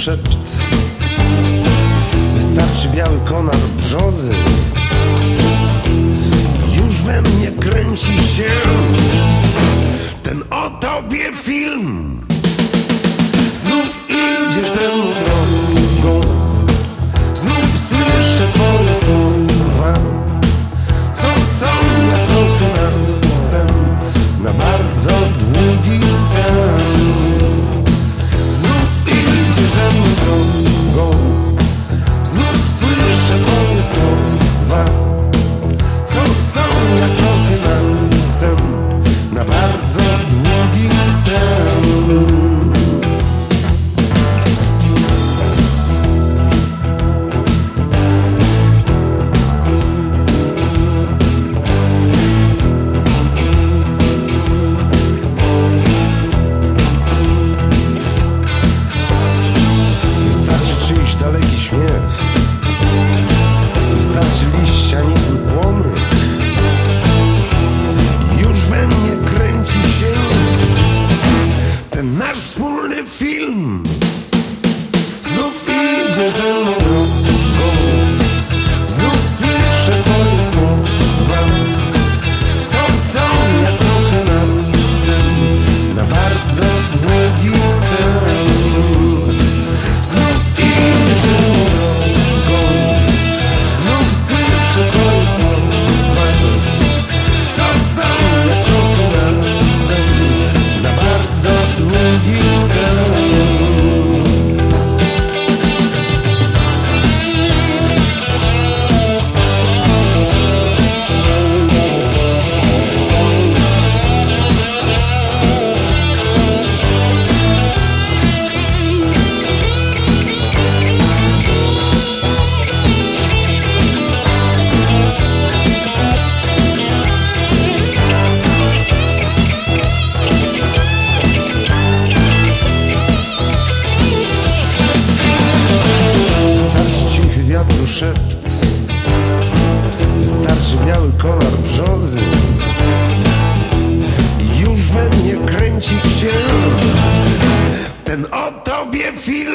szept. Wystarczy biały konar brzozy, już we mnie kręci się ten o tobie film. Znów idziesz ze mną drogą, znów słyszę twoje słowa, co są jak prochy na sen, na bardzo długi sen. Znów idziesz ze mną drogą, znów słyszę twoje słowa, co są jak prochy na sen, na bardzo długi sen. Daleki śmiech, wystarczy liścia niby płomyk, już we mnie kręci się ten nasz wspólny film. Znów idziesz ze mną drogą, znów słyszę twoje słowa, co są jak prochy na sen, na bardzo długi sen. Znów idziesz ze mną drogą, znów słyszę twoje słowa, co są jak prochy na sen, na bardzo długi sen. Wiatru szept, wystarczy biały konar brzozy, już we mnie kręci się ten o tobie film.